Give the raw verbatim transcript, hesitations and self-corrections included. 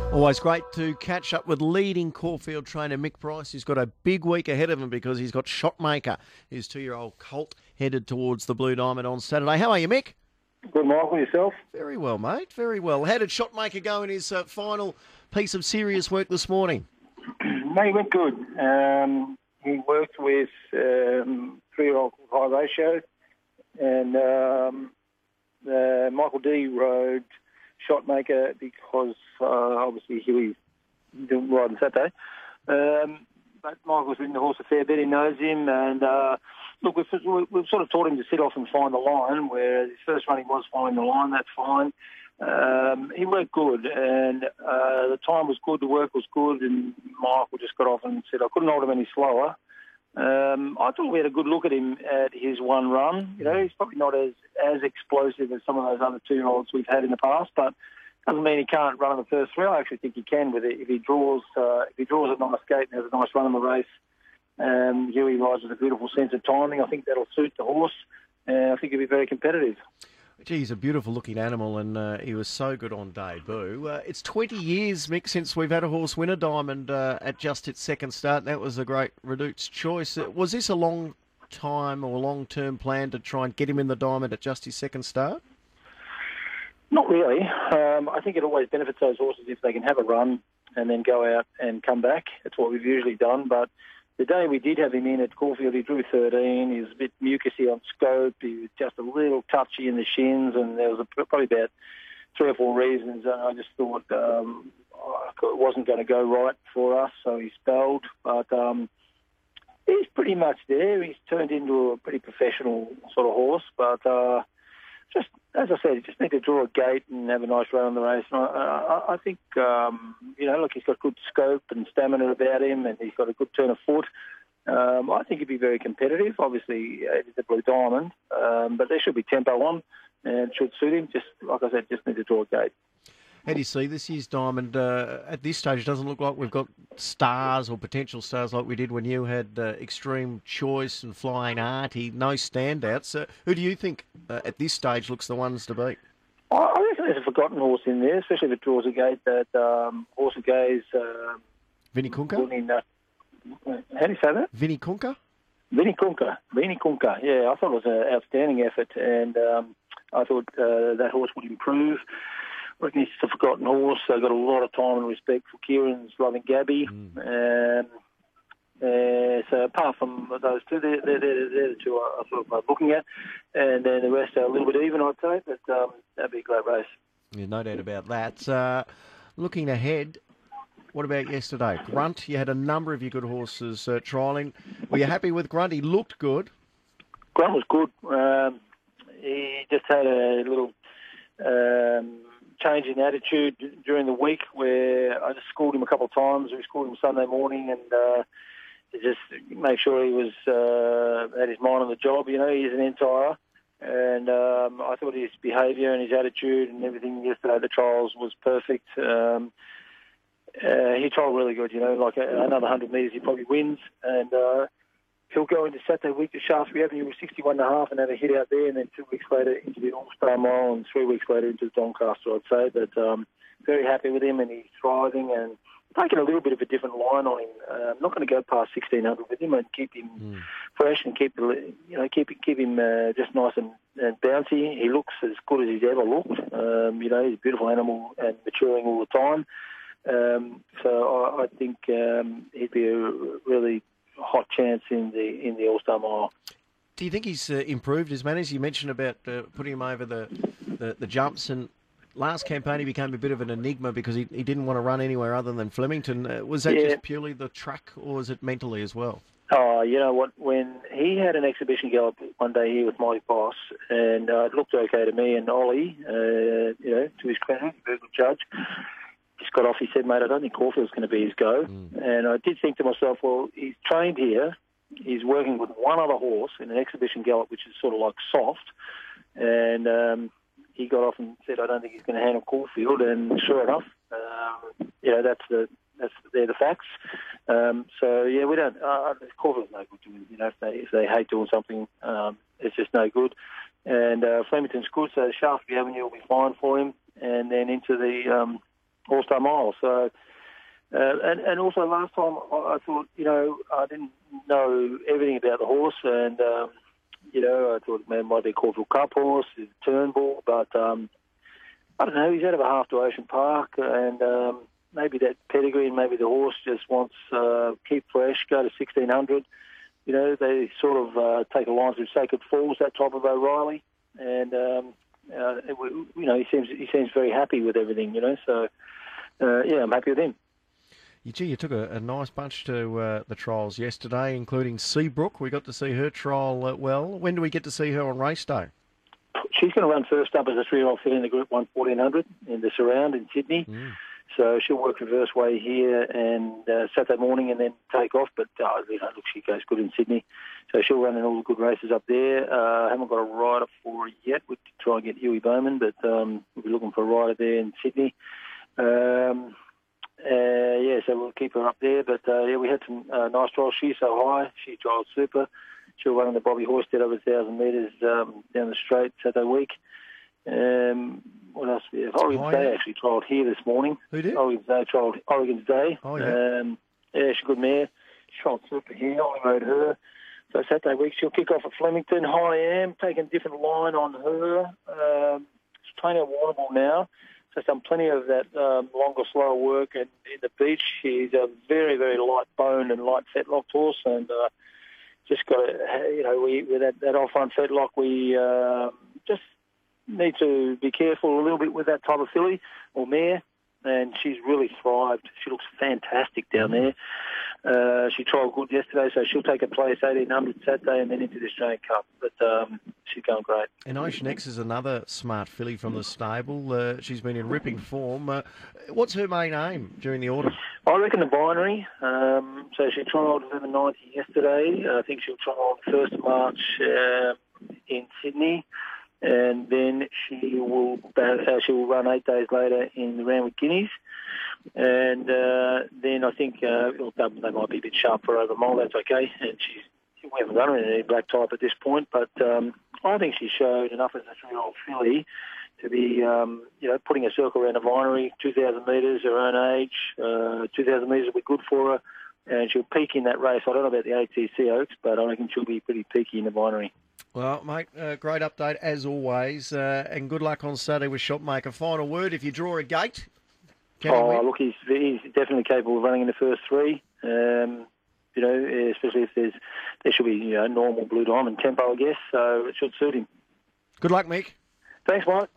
Always great to catch up with leading Caulfield trainer Mick Price. He's got a big week ahead of him because he's got Shotmaker, his two-year-old colt, headed towards the Blue Diamond on Saturday. How are you, Mick? Good, Michael. Yourself? Very well, mate. Very well. How did Shotmaker go in his uh, final piece of serious work this morning? No, he went good. Um, he worked with um, three-year-old High Ratio, and um, uh, Michael D rode Shotmaker because uh, obviously Huey didn't ride on Saturday. Um, but Michael's ridden the horse a fair bit. He knows him, and uh, look, we've, we've sort of taught him to sit off and find the line. Where his first run he was finding the line. That's fine. Um, he worked good, and uh, the time was good. The work was good, and Michael just got off and said, "I couldn't hold him any slower." Um, I thought we had a good look at him at his one run. You know, he's probably not as, as explosive as some of those other two-year-olds we've had in the past, but doesn't mean he can't run in the first three. I actually think he can with it if he draws. Uh, if he draws a nice gate and has a nice run in the race. Um, Huey rides with a beautiful sense of timing. I think that'll suit the horse, and I think he'll be very competitive. Gee, he's a beautiful-looking animal, and uh, he was so good on debut. Uh, it's twenty years, Mick, since we've had a horse win a diamond uh, at just its second start. That was a great Redute's choice. Uh, was this a long time or long-term plan to try and get him in the diamond at just his second start? Not really. Um, I think it always benefits those horses if they can have a run and then go out and come back. That's what we've usually done, but the day we did have him in at Caulfield, he drew thirteen. He was a bit mucusy on scope. He was just a little touchy in the shins, and there was a, probably about three or four reasons. And I just thought um, it wasn't going to go right for us, so he spelled. But um, he's pretty much there. He's turned into a pretty professional sort of horse. But uh, just as I said, you just need to draw a gate and have a nice run on the race. And I, I, I think, um, you know, look, he's got good scope and stamina about him, and he's got a good turn of foot. Um, I think he'd be very competitive. Obviously, uh, it's a Blue Diamond, um, but there should be tempo on, and it should suit him. Just like I said, just need to draw a gate. How do you see this year's diamond? Uh, at this stage, it doesn't look like we've got stars or potential stars like we did when you had uh, Extreme Choice and Flying Artie. No standouts. Uh, who do you think uh, at this stage looks the ones to beat? I, I reckon there's a forgotten horse in there, especially if it draws a gate. That um, horse of Gay's. Um, Vinnie Kunka? Winning, uh, how do you say that? Vinnie Kunka? Vinnie Kunka. Vinnie Kunka. Yeah, I thought it was an outstanding effort, and um, I thought uh, that horse would improve. I reckon he's a forgotten horse. They've got a lot of time and respect for Kieran's Loving Gabby. Mm. Um, uh, so apart from those two, they're, they're, they're, they're the two I, I sort of looking at. And then the rest are a little bit even, I'd say. But um, that'd be a great race. Yeah, no doubt about that. Uh, looking ahead, what about yesterday? Grunt, you had a number of your good horses uh, trialling. Were you happy with Grunt? He looked good. Grunt was good. Um, he just had a little... Um, change in attitude during the week where I just schooled him a couple of times. We schooled him Sunday morning and uh, to just make sure he was uh, had his mind on the job. You know, he's an entire, and um, I thought his behaviour and his attitude and everything yesterday at the trials was perfect. Um, uh, he trialled really good. You know, like a, another one hundred metres he probably wins, and uh, he'll go into Saturday week to Shaftesbury Avenue with sixty-one and a half and have a hit out there, and then two weeks later into the All-Star Mile, and three weeks later into the Doncaster, I'd say. But um, very happy with him, and he's thriving, and taking a little bit of a different line on him. Uh, I'm not going to go past sixteen hundred with him and keep him mm. fresh and keep you know keep keep him uh, just nice and, and bouncy. He looks as good as he's ever looked. Um, you know, he's a beautiful animal and maturing all the time. Um, so I, I think um, he'd be a really hot chance in the in the All-Star Mile. Do you think he's uh, improved his manners? You mentioned about uh, putting him over the, the, the jumps, and last campaign he became a bit of an enigma because he, he didn't want to run anywhere other than Flemington. Uh, was that yeah. just purely the track, or was it mentally as well? Oh, you know what? When he had an exhibition gallop one day here with Mike Boss, and uh, it looked okay to me and Ollie, uh, you know, to his credit, very good judge. Just got off, he said, mate, I don't think Caulfield's going to be his go. Mm. And I did think to myself, well, he's trained here. He's working with one other horse in an exhibition gallop, which is sort of like soft. And um, he got off and said, I don't think he's going to handle Caulfield. And sure enough, um, you know, that's the that's they're the facts. Um, so, yeah, we don't... Uh, Caulfield's no good to him. You know, if they, if they hate doing something, um, it's just no good. And uh, Flemington's good, so Shaftesbury Avenue will be fine for him. And then into the... Um, All-Star Mile. So, uh, and, and also last time I, I thought, you know, I didn't know everything about the horse, and, um, you know, I thought, man, might be a Caulfield Cup horse, he's a Turnbull, but um, I don't know, he's out of a half to Ocean Park, and um, maybe that pedigree and maybe the horse just wants uh, keep fresh, go to sixteen hundred. You know, they sort of uh, take a line through Sacred Falls, that type of O'Reilly, and um, uh, it, you know, he seems he seems very happy with everything. You know, so uh, yeah, I'm happy with him. You, gee, you took a, a nice bunch to uh, the trials yesterday, including Seabrook. We got to see her trial uh, well. When do we get to see her on race day? She's going to run first up as a three-year-old filly in the Group one fourteen hundred in the Surround in Sydney. Mm. So she'll work reverse way here and uh, Saturday morning and then take off. But uh, you know, look, she goes good in Sydney. So she'll run in all the good races up there. I uh, haven't got a rider for her yet. We could try and get Huey Bowman, but um, we'll be looking for a rider there in Sydney. Um, uh, yeah, so we'll keep her up there. But uh, yeah, we had some uh, nice trials. She's so high. She trialled super. She'll run in the Bobby Hoisted over one thousand metres um, down the straight Saturday week. Um, what else? We have? Oregon's oh, Day yeah. actually trialled here this morning. Who did? Oregon's Day trialled Oregon's Day. Oh, yeah. Um, yeah, she's a good mare. She trialled super here. I rode her. So Saturday week she'll kick off at Flemington. High Am, taking a different line on her. Um, she's training at Warrnambool now. So done plenty of that um, longer, slower work. And in the beach, she's a very, very light bone and light fetlocked horse. And uh, just got to, you know, we with that, that off-front fetlock, we uh, just need to be careful a little bit with that type of filly or mare, and she's really thrived. She looks fantastic down there. Uh, she trialled good yesterday, so she'll take a place eighteen hundred Saturday and then into the Australian Cup. But um, she's going great. And Ocean X is another smart filly from the stable. Uh, she's been in ripping form. Uh, what's her main aim during the autumn? I reckon the binary. Um, so she trialled eleven ninety yesterday. I think she'll trial on the first of March uh, in Sydney. And then she will uh, she will run eight days later in the Randwick Guineas. And uh, then I think uh, they might be a bit sharp for over mile. That's okay. And she's we haven't done her in any black type at this point, but um, I think she showed enough as a three-year-old filly to be, um, you know, putting a circle around the binary, two thousand metres, her own age, uh, two thousand metres will be good for her, and she'll peak in that race. I don't know about the A T C Oaks, but I reckon she'll be pretty peaky in the binary. Well, mate, uh, great update as always, uh, and good luck on Saturday with Shopmaker. Final word, if you draw a gate, can oh, he win? Look, he's, he's definitely capable of running in the first three. Um, you know, especially if there's there should be you know normal Blue Diamond tempo, I guess. So it should suit him. Good luck, Mick. Thanks, Mike.